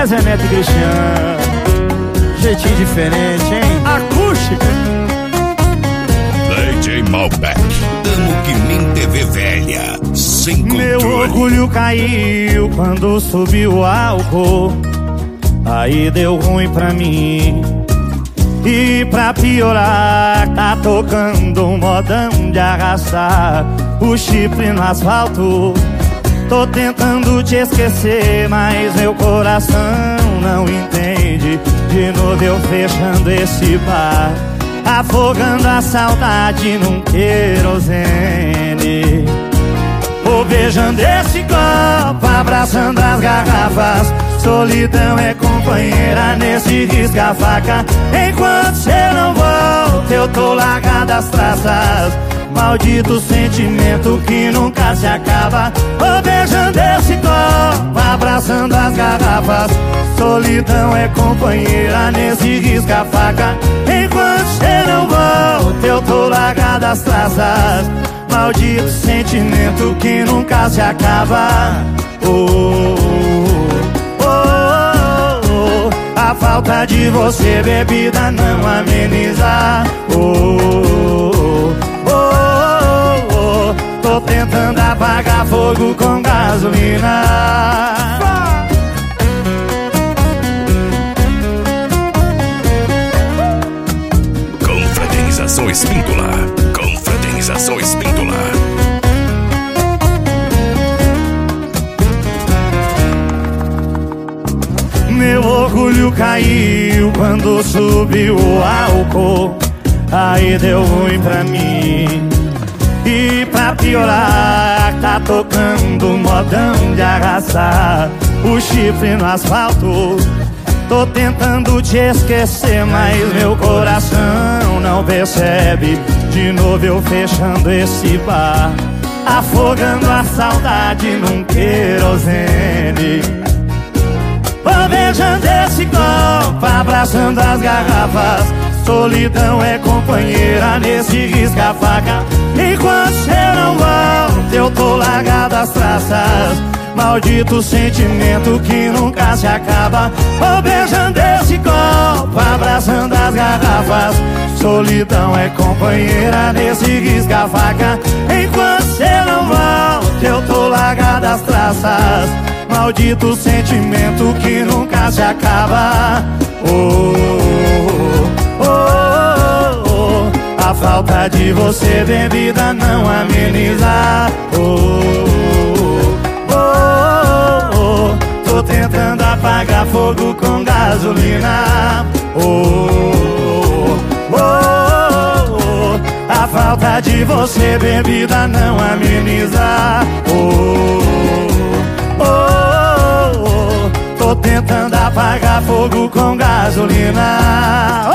Zé Neto e Cristiano. Jeitinho diferente, hein? Acústica. DJ Malbec. Tamo que nem TV velha, sem controle. Meu orgulho caiu quando subiu o álcool. Aí deu ruim pra mim. E pra piorar, tá tocando um modão de arrastar o chifre no asfalto. Tô tentando te esquecer, mas meu coração não entende. De novo eu fechando esse bar, afogando a saudade num querosene. Vou beijando esse copo, abraçando as garrafas. Solidão é companheira nesse risca-faca. Enquanto cê não volta, eu tô largado as traças. Maldito sentimento que nunca se acaba. Vou beijando esse copo, abraçando as garrafas. Solidão é companheira nesse risca-faca. Enquanto cê não volta, eu tô largado as traças. Maldito sentimento que nunca se acaba. A falta de você, bebida, não ameniza. Tô tentando apagar fogo com gasolina. Confraternização Espíndola. Confraternização Espíndola. Meu orgulho caiu quando subiu o álcool. Aí deu ruim pra mim. E pra piorar, tá tocando um modão de arrastar o chifre no asfalto. Tô tentando te esquecer, mas meu coração não percebe. De novo eu fechando esse bar, afogando a saudade num querosene. Vou beijando esse copo, abraçando as garrafas. Solidão é companheira nesse risca-faca. Enquanto cê não volta, eu tô largado as traças. Maldito sentimento que nunca se acaba. Vou beijando esse copo, abraçando as garrafas. Solidão é companheira nesse risca-faca. Enquanto cê não volta, eu tô largado as traças. Maldito sentimento que nunca se acaba. A falta de você, bebida, não ameniza. Tô tentando apagar fogo com gasolina. A falta de você, bebida, não ameniza. Tô tentando apagar fogo com gasolina.